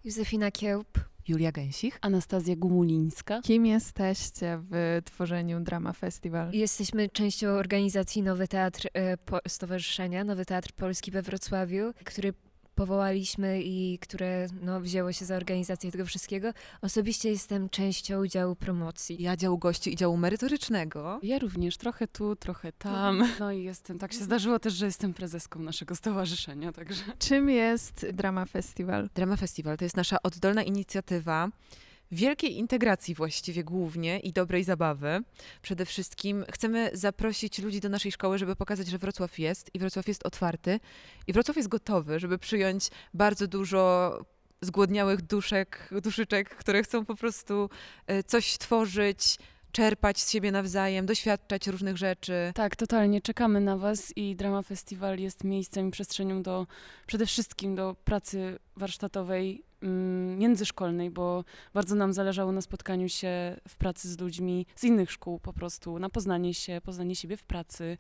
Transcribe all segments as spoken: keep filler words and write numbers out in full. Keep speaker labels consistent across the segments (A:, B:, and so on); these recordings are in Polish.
A: Józefina Kiełb.
B: Julia Gęsich.
C: Anastazja Gumulińska.
D: Kim jesteście w tworzeniu Drama Festival?
A: Jesteśmy częścią organizacji Nowy Teatr e, po, Stowarzyszenia Nowy Teatr Polski we Wrocławiu, który powołaliśmy i które no, wzięło się za organizację tego wszystkiego. Osobiście jestem częścią działu promocji.
B: Ja działu gości i działu merytorycznego.
C: Ja również, trochę tu, trochę tam. No i jestem, tak się zdarzyło też, że jestem prezeską naszego stowarzyszenia, także...
D: Czym jest Drama Festival?
B: Drama Festival to jest nasza oddolna inicjatywa wielkiej integracji właściwie głównie i dobrej zabawy. Przede wszystkim chcemy zaprosić ludzi do naszej szkoły, żeby pokazać, że Wrocław jest i Wrocław jest otwarty i Wrocław jest gotowy, żeby przyjąć bardzo dużo zgłodniałych duszek, duszyczek, które chcą po prostu coś tworzyć, czerpać z siebie nawzajem, doświadczać różnych rzeczy.
C: Tak, totalnie. Czekamy na was i Drama Festival jest miejscem i przestrzenią do przede wszystkim do pracy warsztatowej mm, międzyszkolnej, bo bardzo nam zależało na spotkaniu się w pracy z ludźmi z innych szkół po prostu, na poznanie się, poznanie siebie w pracy,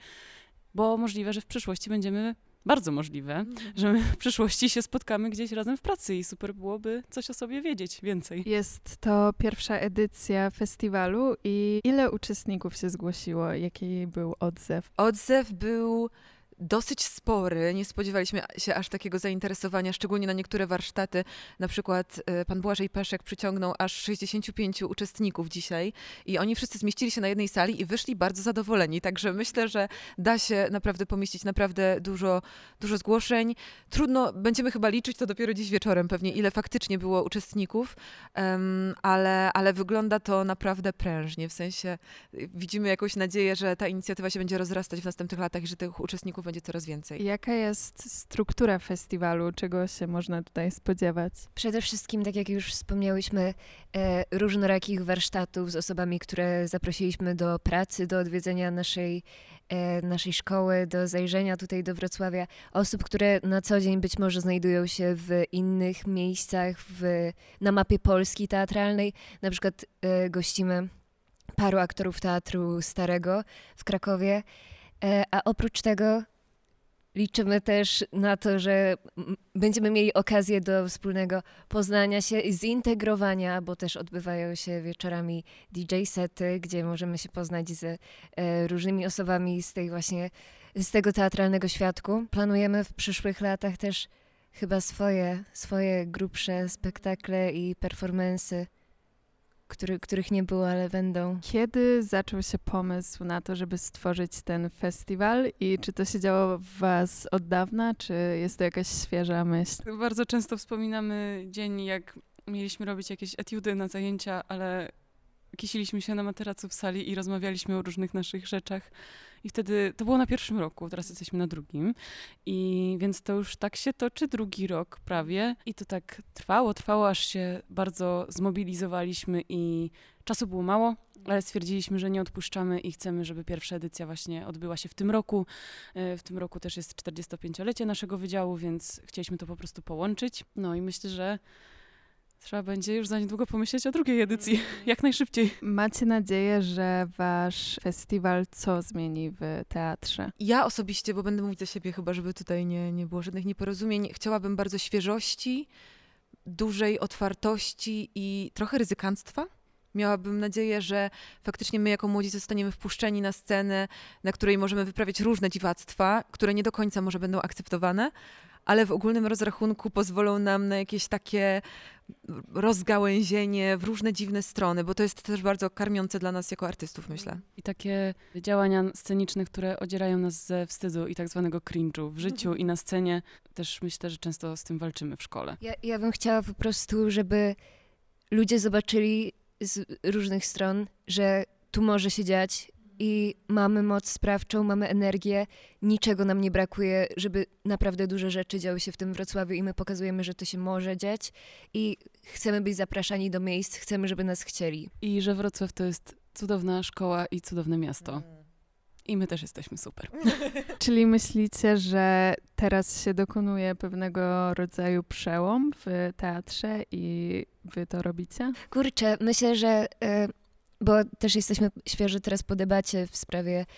C: bo możliwe, że w przyszłości będziemy Bardzo możliwe, mhm. że my w przyszłości się spotkamy gdzieś razem w pracy i super byłoby coś o sobie wiedzieć więcej.
D: Jest to pierwsza edycja festiwalu i ile uczestników się zgłosiło? Jaki był odzew?
B: Odzew był dosyć spory. Nie spodziewaliśmy się aż takiego zainteresowania, szczególnie na niektóre warsztaty. Na przykład pan Błażej Peszek przyciągnął aż sześćdziesięciu pięciu uczestników dzisiaj i oni wszyscy zmieścili się na jednej sali i wyszli bardzo zadowoleni. Także myślę, że da się naprawdę pomieścić naprawdę dużo, dużo zgłoszeń. Trudno, będziemy chyba liczyć to dopiero dziś wieczorem pewnie, ile faktycznie było uczestników, um, ale, ale wygląda to naprawdę prężnie. W sensie widzimy jakąś nadzieję, że ta inicjatywa się będzie rozrastać w następnych latach i że tych uczestników będzie coraz więcej.
D: Jaka jest struktura festiwalu? Czego się można tutaj spodziewać?
A: Przede wszystkim, tak jak już wspomniałyśmy, e, różnorakich warsztatów z osobami, które zaprosiliśmy do pracy, do odwiedzenia naszej, e, naszej szkoły, do zajrzenia tutaj do Wrocławia. Osób, które na co dzień być może znajdują się w innych miejscach w, na mapie Polski teatralnej. Na przykład e, gościmy paru aktorów Teatru Starego w Krakowie, e, a oprócz tego liczymy też na to, że będziemy mieli okazję do wspólnego poznania się i zintegrowania, bo też odbywają się wieczorami D J sety, gdzie możemy się poznać z e, różnymi osobami z tej właśnie, z tego teatralnego świadku. Planujemy w przyszłych latach też chyba swoje, swoje grubsze spektakle i performance'y, Który, których nie było, ale będą.
D: Kiedy zaczął się pomysł na to, żeby stworzyć ten festiwal i czy to się działo w was od dawna, czy jest to jakaś świeża myśl?
C: Bardzo często wspominamy dzień, jak mieliśmy robić jakieś etiudy na zajęcia, ale kisiliśmy się na materacu w sali i rozmawialiśmy o różnych naszych rzeczach. I wtedy, to było na pierwszym roku, teraz jesteśmy na drugim. I więc to już tak się toczy drugi rok prawie. I to tak trwało, trwało, aż się bardzo zmobilizowaliśmy i czasu było mało, ale stwierdziliśmy, że nie odpuszczamy i chcemy, żeby pierwsza edycja właśnie odbyła się w tym roku. W tym roku też jest czterdziestopięciolecie naszego wydziału, więc chcieliśmy to po prostu połączyć. No i myślę, że trzeba będzie już za niedługo pomyśleć o drugiej edycji, jak najszybciej.
D: Macie nadzieję, że wasz festiwal co zmieni w teatrze?
B: Ja osobiście, bo będę mówić za siebie chyba, żeby tutaj nie, nie było żadnych nieporozumień, chciałabym bardzo świeżości, dużej otwartości i trochę ryzykanstwa. Miałabym nadzieję, że faktycznie my jako młodzi zostaniemy wpuszczeni na scenę, na której możemy wyprawiać różne dziwactwa, które nie do końca może będą akceptowane, ale w ogólnym rozrachunku pozwolą nam na jakieś takie rozgałęzienie w różne dziwne strony, bo to jest też bardzo karmiące dla nas jako artystów, myślę.
C: I takie działania sceniczne, które odzierają nas ze wstydu i tak zwanego cringe'u w życiu mhm. i na scenie, też myślę, że często z tym walczymy w szkole.
A: Ja, ja bym chciała po prostu, żeby ludzie zobaczyli z różnych stron, że tu może się dziać i mamy moc sprawczą, mamy energię, niczego nam nie brakuje, żeby naprawdę duże rzeczy działy się w tym Wrocławiu i my pokazujemy, że to się może dziać i chcemy być zapraszani do miejsc, chcemy, żeby nas chcieli.
C: I że Wrocław to jest cudowna szkoła i cudowne miasto. I my też jesteśmy super.
D: Czyli myślicie, że teraz się dokonuje pewnego rodzaju przełom w teatrze i wy to robicie?
A: Kurczę, myślę, że... Y- Bo też jesteśmy świeżo teraz po debacie w sprawie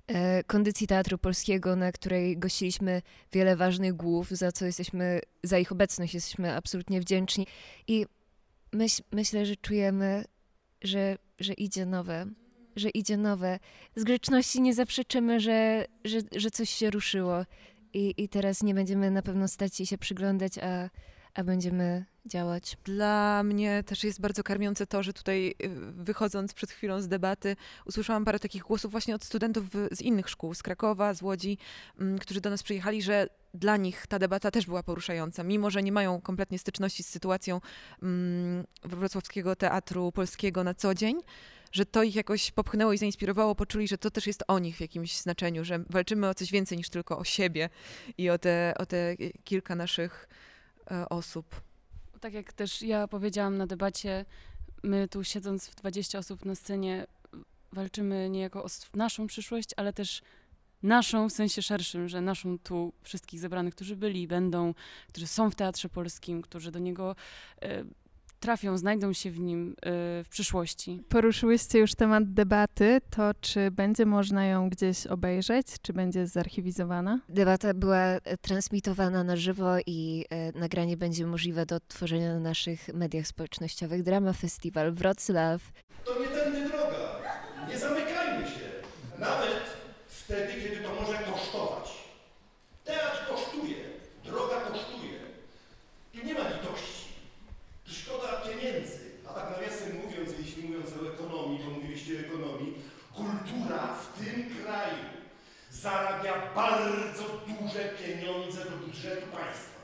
A: e, kondycji Teatru Polskiego, na której gościliśmy wiele ważnych głów, za co jesteśmy, za ich obecność jesteśmy absolutnie wdzięczni. I myśl, myślę, że czujemy, że, że idzie nowe, że idzie nowe. Z grzeczności nie zaprzeczymy, że, że, że coś się ruszyło. I, I teraz nie będziemy na pewno stać i się przyglądać, a, a będziemy działać.
B: Dla mnie też jest bardzo karmiące to, że tutaj y, wychodząc przed chwilą z debaty usłyszałam parę takich głosów właśnie od studentów w, z innych szkół, z Krakowa, z Łodzi, m, którzy do nas przyjechali, że dla nich ta debata też była poruszająca, mimo że nie mają kompletnie styczności z sytuacją m, Wrocławskiego Teatru Polskiego na co dzień, że to ich jakoś popchnęło i zainspirowało, poczuli, że to też jest o nich w jakimś znaczeniu, że walczymy o coś więcej niż tylko o siebie i o te, o te kilka naszych e, osób.
C: Tak jak też ja powiedziałam na debacie, my tu siedząc w dwudziestu osób na scenie walczymy niejako o naszą przyszłość, ale też naszą w sensie szerszym, że naszą tu wszystkich zebranych, którzy byli, będą, którzy są w Teatrze Polskim, którzy do niego e, trafią, znajdą się w nim e, w przyszłości.
D: Poruszyłyście już temat debaty, to czy będzie można ją gdzieś obejrzeć, czy będzie zarchiwizowana?
A: Debata była transmitowana na żywo i e, nagranie będzie możliwe do odtworzenia na naszych mediach społecznościowych. Drama Festiwal Wrocław.
E: To nie tędy droga. Nie zamykajmy się. Nawet wtedy, kiedy to może kosztować. Teatr kosztuje. Droga kosztuje. Tu nie ma litości. Tu szkoda pieniędzy. A tak nawiasem mówiąc, jeśli mówiąc o ekonomii, bo mówiliście o ekonomii, kultura w tym kraju zarabia bardzo duże pieniądze do budżetu państwa.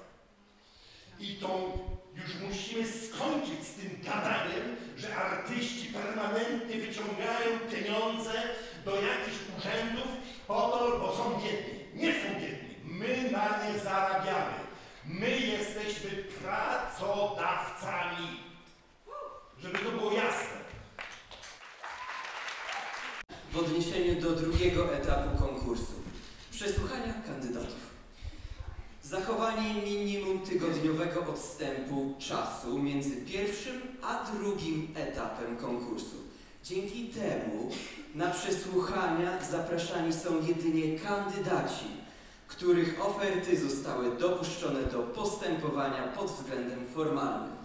E: I to już musimy skończyć z tym gadaniem, że artyści permanentnie wyciągają pieniądze do jakichś urzędów po to, bo są biedni. Nie są biedni. My na nie zarabiamy. My jesteśmy pracodawcami. Żeby to było jasne.
F: W odniesieniu do drugiego etapu konkursu. Przesłuchania kandydatów. Zachowanie minimum tygodniowego odstępu czasu między pierwszym a drugim etapem konkursu. Dzięki temu na przesłuchania zapraszani są jedynie kandydaci, których oferty zostały dopuszczone do postępowania pod względem formalnym.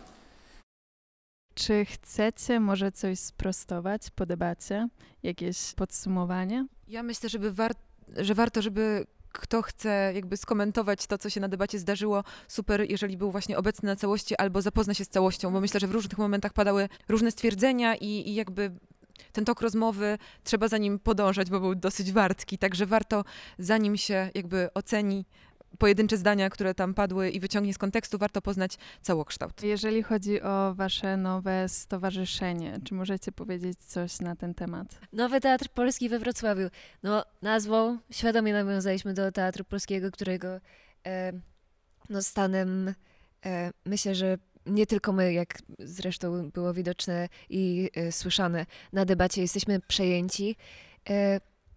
D: Czy chcecie może coś sprostować po debacie? Jakieś podsumowanie?
B: Ja myślę, żeby war- że warto, żeby kto chce jakby skomentować to, co się na debacie zdarzyło, super, jeżeli był właśnie obecny na całości albo zapozna się z całością, bo myślę, że w różnych momentach padały różne stwierdzenia i, i jakby ten tok rozmowy trzeba za nim podążać, bo był dosyć wartki, także warto, zanim się jakby oceni pojedyncze zdania, które tam padły i wyciągnie z kontekstu, warto poznać całokształt.
D: Jeżeli chodzi o wasze nowe stowarzyszenie, czy możecie powiedzieć coś na ten temat?
A: Nowy Teatr Polski we Wrocławiu. No, nazwą świadomie nawiązaliśmy do Teatru Polskiego, którego e, no, stanem e, myślę, że nie tylko my, jak zresztą było widoczne i e, słyszane na debacie, jesteśmy przejęci. E,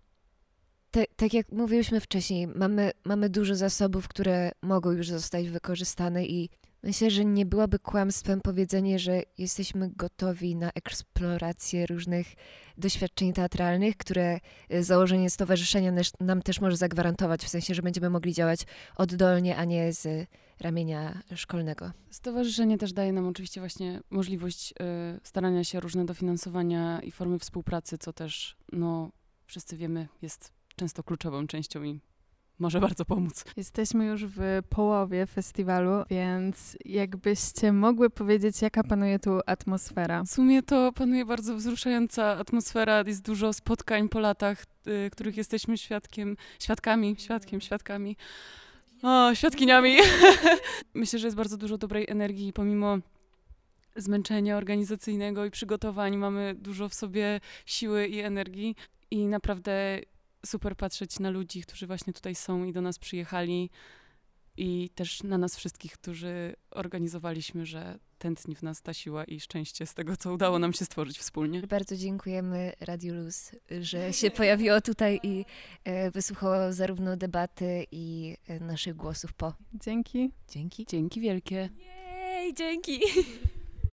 A: te, tak jak mówiliśmy wcześniej, mamy, mamy dużo zasobów, które mogą już zostać wykorzystane i myślę, że nie byłoby kłamstwem powiedzenie, że jesteśmy gotowi na eksplorację różnych doświadczeń teatralnych, które założenie stowarzyszenia nam też może zagwarantować, w sensie, że będziemy mogli działać oddolnie, a nie z ramienia szkolnego.
C: Stowarzyszenie też daje nam oczywiście właśnie możliwość y, starania się o różne dofinansowania i formy współpracy, co też, no, wszyscy wiemy, jest często kluczową częścią i może bardzo pomóc.
D: Jesteśmy już w połowie festiwalu, więc jakbyście mogły powiedzieć, jaka panuje tu atmosfera?
C: W sumie to panuje bardzo wzruszająca atmosfera, jest dużo spotkań po latach, y, których jesteśmy świadkiem, świadkami, świadkiem, świadkami, o, świadkiniami. Myślę, że jest bardzo dużo dobrej energii, pomimo zmęczenia organizacyjnego i przygotowań mamy dużo w sobie siły i energii i naprawdę super patrzeć na ludzi, którzy właśnie tutaj są i do nas przyjechali i też na nas wszystkich, którzy organizowaliśmy, że tętni w nas ta siła i szczęście z tego, co udało nam się stworzyć wspólnie.
A: Bardzo dziękujemy Radiu Luz, że się pojawiło tutaj i e, wysłuchało zarówno debaty i e, naszych głosów po.
D: Dzięki.
B: Dzięki.
C: Dzięki wielkie.
A: Jej, dzięki!